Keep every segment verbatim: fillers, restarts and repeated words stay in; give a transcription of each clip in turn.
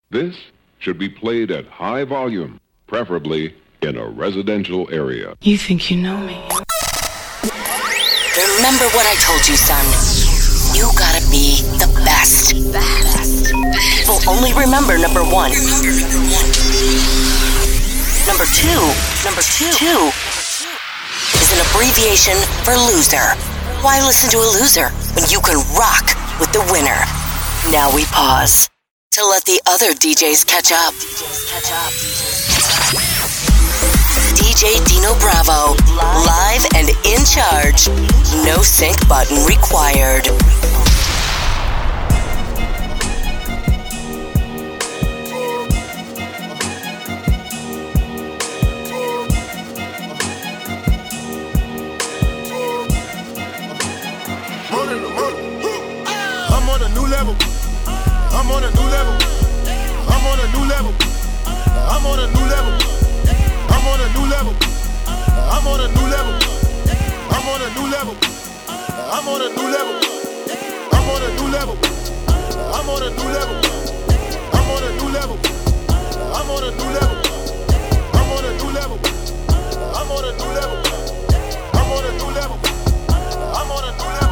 This should be played at high volume, preferably in a residential area. You think you know me? Remember what I told you, son. You gotta be the best. Best. People only remember number one. Number two. Number two. Two is an abbreviation for loser. Why listen to a loser when you can rock with the winner? Now we pause to let the other D Js catch up. Catch up. D J Dino Bravo, live and in charge. No sync button required. I'm on a new level. I'm on a new level. I'm on a new level. I'm on a new level. I'm on a new level. I'm on a new level. I'm on a new level. I'm on a new level. I'm on a new level. I'm on a new level. I'm on a new level. I'm on a new level. I'm on a new level. I'm on a new level. I'm on a new level. I'm on a new level.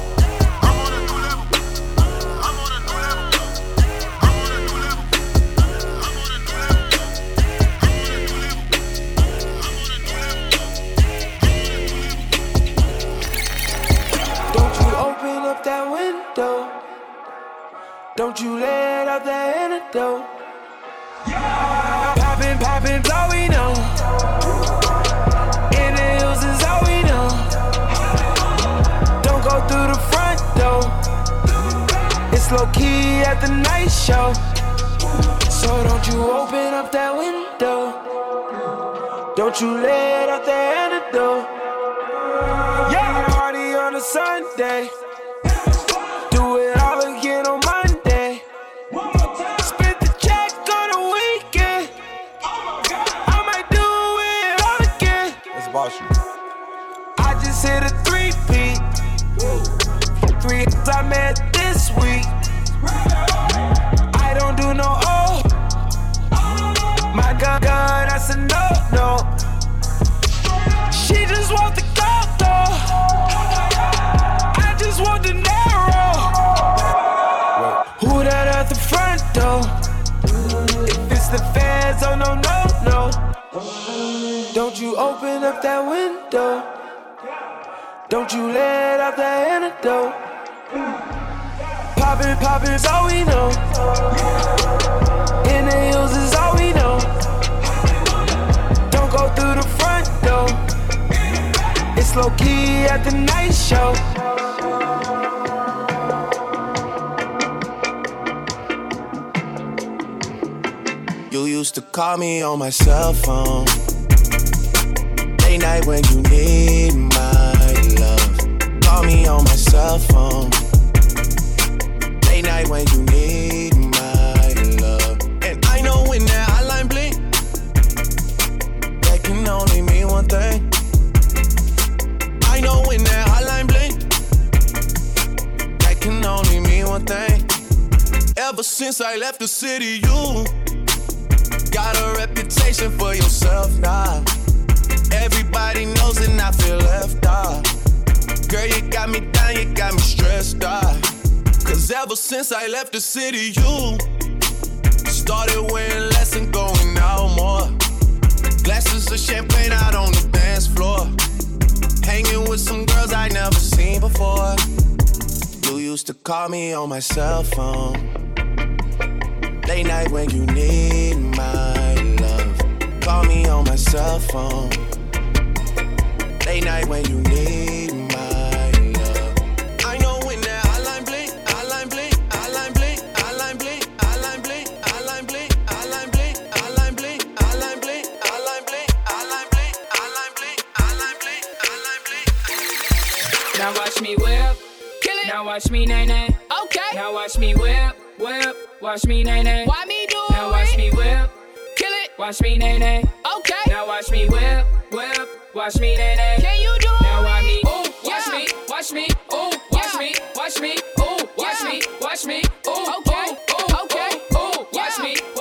That window, don't you let out that antidote. Yeah. Poppin', poppin', all we know. In the hills is all we know. Don't go through the front door. It's low key at the night show. So don't you open up that window. Don't you let out that antidote. Yeah, party on a Sunday. Do it all again on Monday. Spent the check on the weekend. I might do it all again. That's about you. I just hit a three-peat. Three hits I met this week. I don't do no oh. My gun, gun, that's a no-no. She just want the gold though. I just want the narrow. Who that at the front door? If it's the feds, oh no, no, no. Don't you open up that window. Don't you let out that antidote. Poppin', poppin's all we know. In the hills is all we know. Don't go through the front door. It's low key at the night show. You used to call me on my cell phone. Late night when you need my love. Call me on my cell phone. Late night when you need my love. And I know when that hotline blink, that can only mean one thing. I know when that hotline blink, that can only mean one thing. Ever since I left the city, you got a reputation for yourself now. Everybody knows and I feel left out. Girl, you got me down, you got me stressed out. Cause ever since I left the city, you started wearing less and going out more. Glasses of champagne out on the dance floor. Hanging with some girls I never seen before. You used to call me on my cell phone. Late night when you need my love. Call me on my cell phone. Late night when you need my love. I know when that hotline blink, hotline blink, hotline blink, hotline blink, hotline blink, hotline blink, hotline blink, hotline blink, hotline blink, hotline blink, hotline blink, hotline blink, hotline blink, hotline blink. Now watch me whip, kill it. Now watch me nay nay. Okay. Now watch me whip, whip. Watch me nay nay. Why me do it? Now watch me whip, kill it. Watch me nay nay. Okay. Now watch me whip, whip. Watch me nay nay. Can you do it? Now watch me, ooh, watch me, watch me, ooh, watch me, watch me, ooh, watch me, watch me, ooh, okay, ooh, okay, ooh, watch me,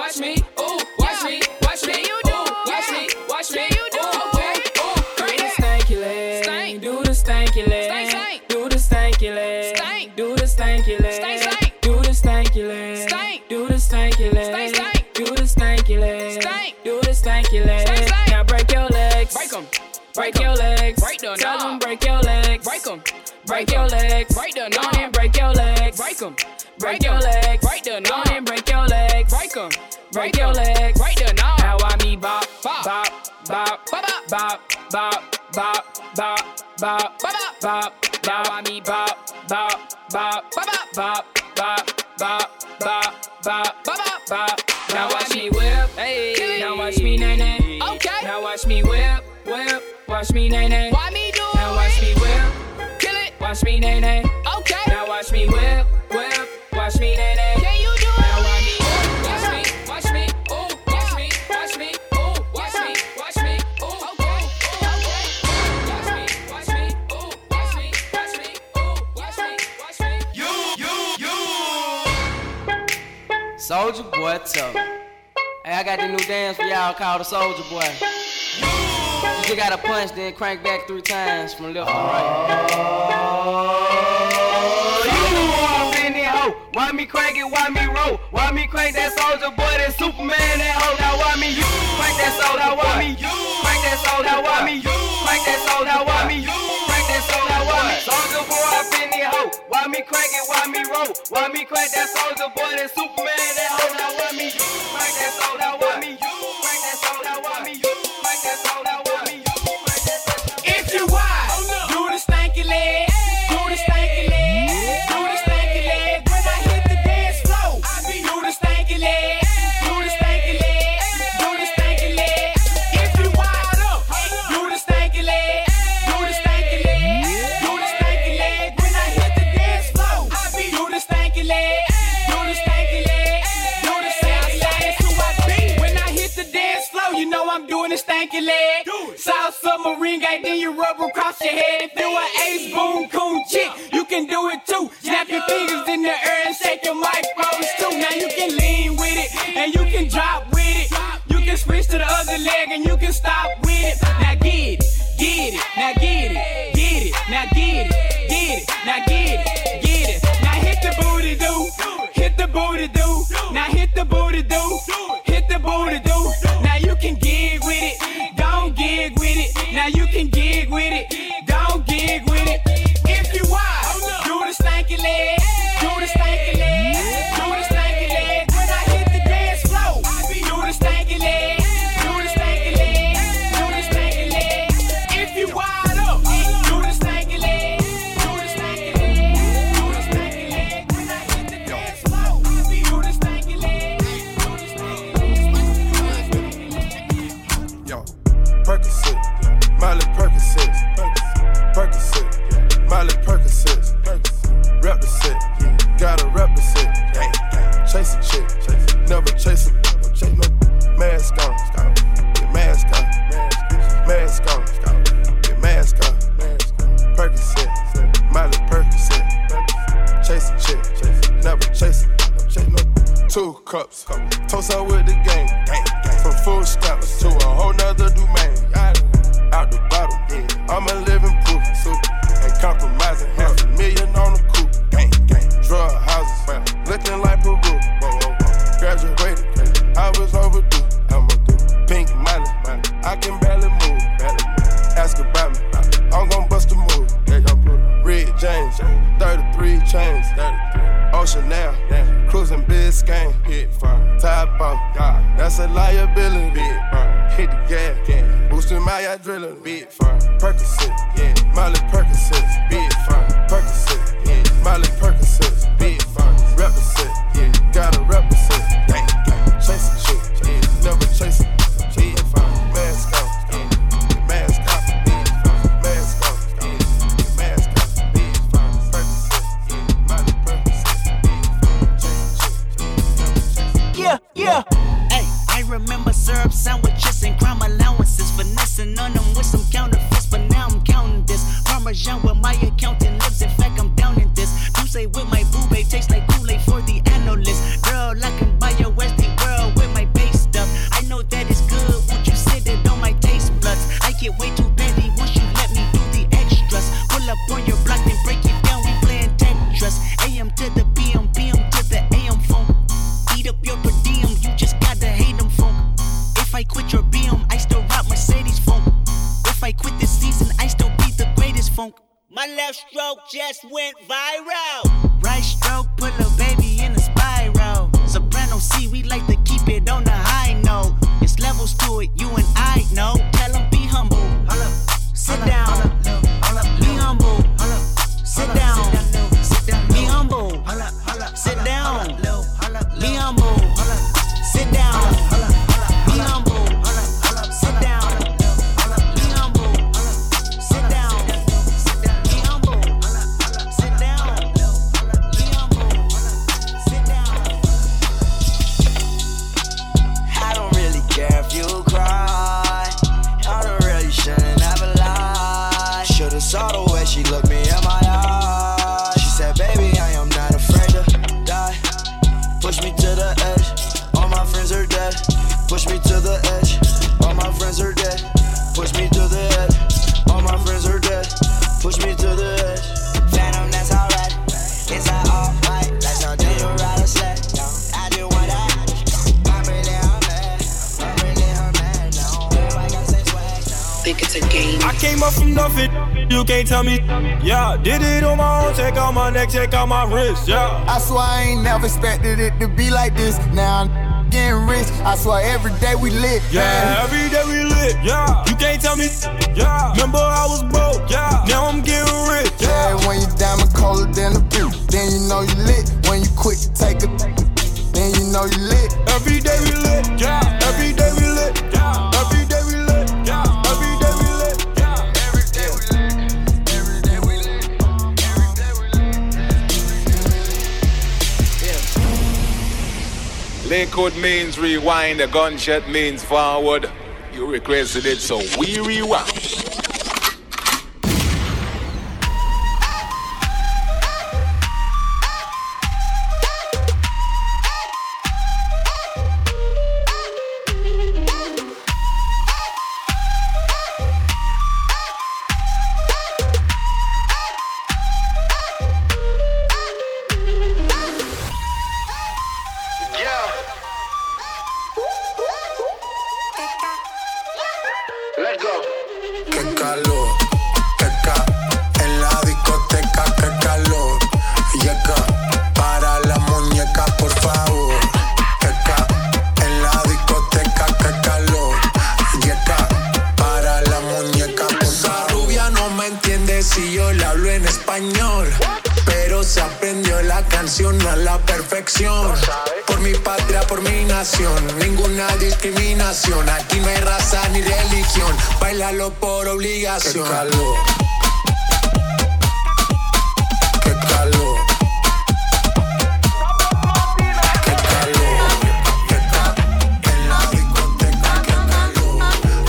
stanky leg. Do the stanky leg. Do the stanky leg. Now break your legs. Break them. Break your legs. Break them. Tell them break your legs. Break them. Break your legs. Break them. On and break your legs. Break them. Break your legs. Break them. On and break your legs. Break them. Break your legs. Break them. Now I me bop, bop, bop, bop, bop, bop, bop, bop, bop, bop, bop. Now I me bop, bop, bop, bop, bop, bop, bop, bop, bop, bop, bop. Now watch me whip, hey. Now watch me nay nay. Okay. Now watch me whip, whip. Watch me nay nay. Why me do it? Now watch me whip, kill it. Watch me nay nay. Okay. Now watch me whip, whip. Watch me nay nay. Can you do it? Now watch me, watch me, watch me, ooh, watch me, watch me, ooh, watch me, watch me, ooh, okay, okay. Watch me, watch me, ooh, watch me, watch me, ooh, watch me, watch me. You, you, you. Soulja Boy, tough. Hey, I got the new dance for y'all called the Soulja Boy. You just gotta punch, then crank back three times from left to right. Oh, you up in there, ho. Why me crank it, why me roll? Why me crank that Soulja Boy, that Superman, that hoe? Now why me you crank that soul? Now why me you crank that soul? Now why me you crank that soul? Now why me you crank that soul? Now why me Soulja Boy up in there, ho? Why me crank it, why me roll? Why me crank that Soulja Boy, that Superman, that hoe? Now why me you crank that soul? Now why me you crank that soul? Now why me you crank that soul? Now why me you crank that soul? If you wise, do the stanky leg, do the stanky leg, do the stanky leg. When I hit the dance floor, do the stanky leg, do the stanky leg, do the stanky leg. If you wired up, do the stanky leg, do the stanky leg, do the stanky leg. When I hit the dance floor, do the stanky leg, do the stanky leg, do the stanky leg. That's who I be. When I hit the dance floor, you know I'm doing the stanky leg. South Submarine guy, then you rub across your head. If you an ace boom coon chick, you can do it too. Snap your fingers in the air and shake your microphones too. Now you can lean with it and you can drop with it. You can switch to the other leg and you can stop with it. Now get it, get it, now get it, get it, now get it, get it, now get it, get it. Now hit the booty do, hit the booty do. Now hit the booty do, hit the booty do. Now you can gig with it, don't gig with it. Now you can gig with it, don't gig with it. If you wise, do the stanky leg, do the stanky leg, do the stanky leg. When I hit the dance floor, do the stanky leg, do the stanky leg, do the stanky leg. If you wide up, do the stanky leg, do the stanky leg, do the stanky leg. When I hit the dance floor, do the stanky leg, do the stanky leg. Yo, Percocet, Miley Percocet, Percocet, Miley Percocet, rep the set, gotta rep the set, chase a chick, never chase a, chase no mask on, get mask on, mask on, get mask on, Percocet, Miley Percocet, chase a chick, never chase a, chase no two cups, toast out with the game, from food stamps to a whole nother domain. Out the bottle, I'm a living proof, ain't compromising, half a million on the coupe, gang, gang, drug houses, looking like Peru, graduated, I was overdue, I'm a do, pink money, I can barely move, ask about me, I'm gon' bust a move, Red James, thirty-three chains, Ocean now, cruising Biscayne, top off, that's a liability, hit the gas, boosting my adrenaline, big firm, Percocet, yeah, Miley Percocet, big firm, Percocet, yeah, Miley Percocet, big firm, represent, yeah, gotta represent, gang, gang, chase a chick, yeah, never chase a, big firm, mask on, yeah, mask on, big firm, mask on, yeah, mask on, big firm, Percocet, yeah, Miley Percocet, big firm, chase a chick, yeah, never chase a, yeah, yeah. Hey, I remember syrup sandwiches and crime allowances, finessing on them with some counterfeits, but now I'm counting this. Parmesan where my accountant lives, in fact I'm down in this. You say with my boo babe, tastes like Kool-Aid for the analyst. Girl, I can buy your Westie world with my base stuff. I know that it's good, won't you sit it on my taste buds? I get way too petty once you let me do the extras. Pull up on your block and break it down, we playing Tetris. A M to the P M, P M to the A M phone. Eat up your per diem. If I quit your B M, I still rock Mercedes funk. If I quit this season, I still be the greatest funk. My left stroke just went viral. Right stroke, put a baby in a spiral. Soprano C, we like to keep it on the high note. It's levels to it, you and I know. Tell them be humble. Sit down. Be humble. Sit down. Be humble. Sit down. Be humble. Sit down. Be humble. Sit down. Be humble. Sit down. Be humble. Sit down. Be humble. Sit down. I don't really care if you cry. I don't really shouldn't ever lie. Should've saw the way she looked me in my eyes. She said, baby, I am not afraid to die. Push me to the edge. All my friends are dead. Push me to the edge. All my friends are dead. Push me to the edge. All my friends are dead. Push me to the edge. Phantom, that's alright. Is that alright? Like something you ride a sled. I do what I I'm really her man. I'm really her man. No, I got same swag. Think it's a game. I came up from nothing, you can't tell me. Yeah, did it on my own, check out my neck, check out my wrist, yeah. I swear I ain't never expected it to be like this. Now I'm getting rich. I swear every day we lit. Yeah, every day we lit, yeah. You can't tell me, yeah. Remember I was broke, yeah. Now I'm getting rich, yeah. Yeah, when you diamond colder than a boot, then you know you lit. When you quit, you take a, then you know you lit. Every day we lit, yeah. Every day we lit, yeah. Every day we lit, yeah. Every day we lit, yeah. Every day we lit, every day we lit, every day we lit. Liquid means rewind, a gunshot means forward. You requested it, so we rewind. Let's go. Qué calor, qué ca, en la discoteca, qué calor. Llega para la muñeca, por favor. Qué ca, en la discoteca, qué calor. Llega para la muñeca, por favor. Esa rubia no me entiende si yo le hablo en español, pero se aprendió la canción a la perfección. Por mi patria, por mi nación, ninguna discriminación. Aquí no hay raza ni religión, bailalo por obligación. Qué calor, qué calor, qué calor, qué calor. En la discoteca, qué calor.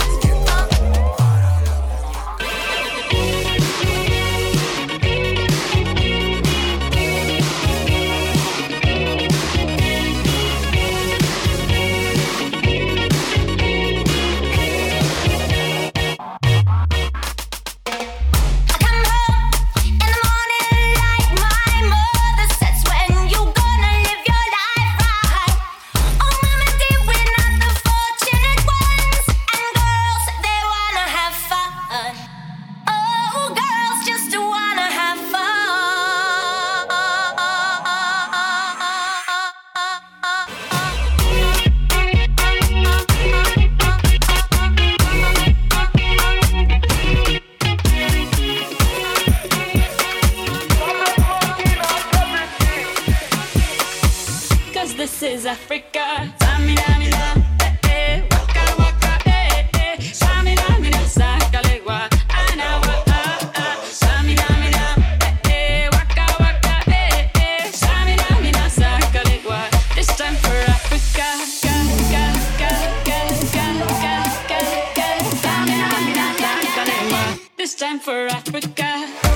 This is Africa. Samina, mina, eh, eh, waka, waka, eh, eh. Samina, mina, sakalegua, anawa, ah, ah. Samina, mina, eh, eh, waka, waka, eh, eh. Samina, mina, sakalegua. This time for Africa. Ga, ga, ga, ga, ga, ga, ga, ga. Samina, mina, sakalegua. This time for Africa.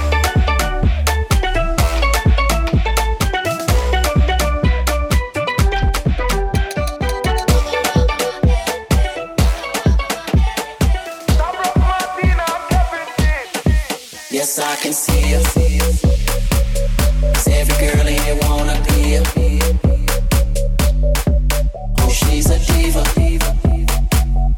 Yes, I can see you. 'Cause every girl in here wanna be you. Oh, she's a diva.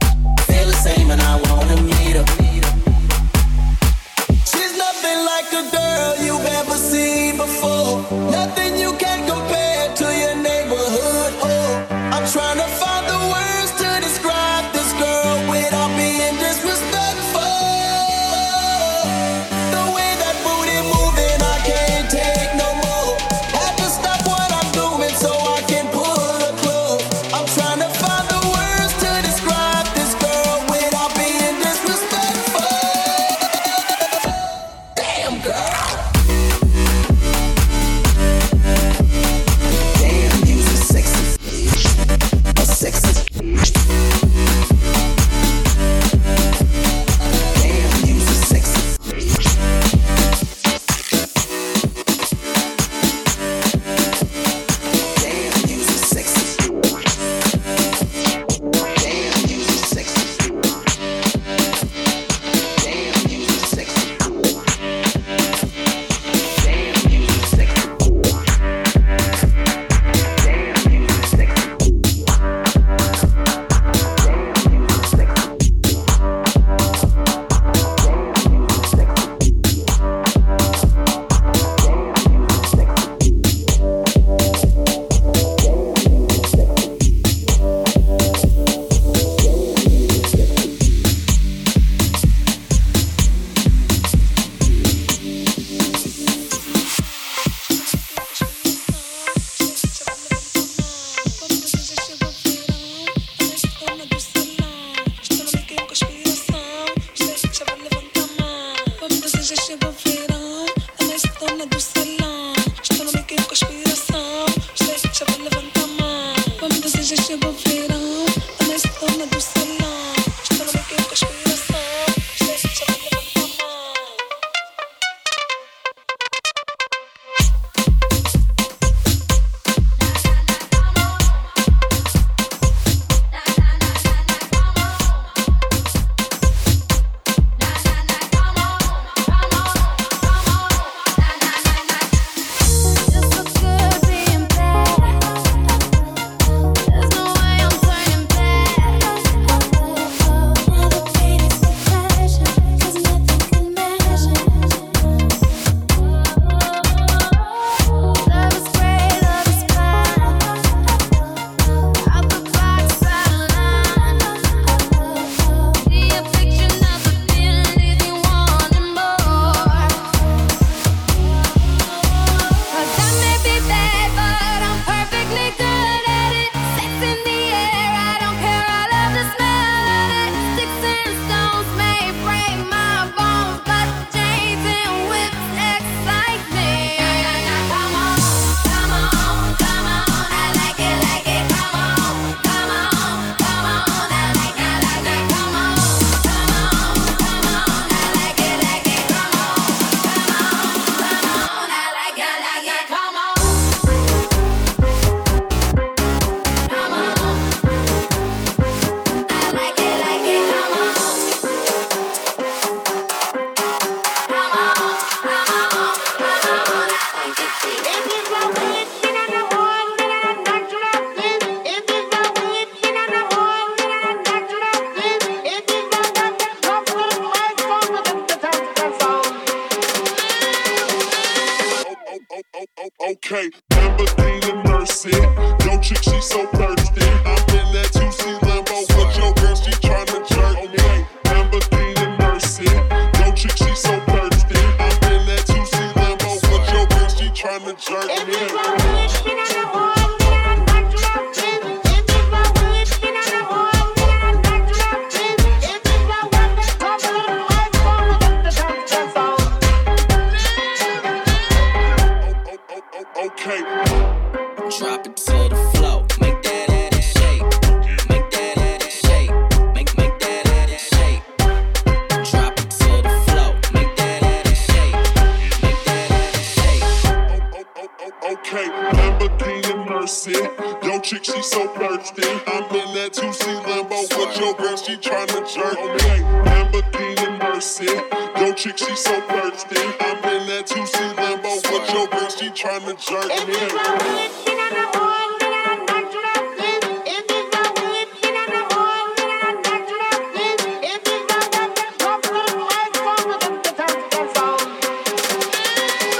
Okay, Lamborghini Mercy. Yo, chick, she so thirsty. I'm in that two C Lambo with your girl, she tryna jerk me. Lamborghini Mercy. Yo, chick, she so thirsty. I'm in that two C Lambo with your girl, she tryna jerk me. Okay. Drop it to the floor, make that ass shake, make that ass shake, make make that ass shake. Drop it to the floor, make that ass shake, make that ass shake. Okay, Lamborghini Mercy. Yo, chick, she so thirsty. I'm in that two C Lambo with your girl, she tryna jerk me. Lamborghini Mercy. Yo, chick, she so thirsty. I'm in that two C Lambo with your girl, she tryna jerk me.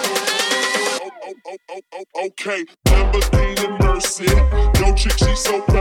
Okay, Lamborghini Mercy. Yo, chick, she so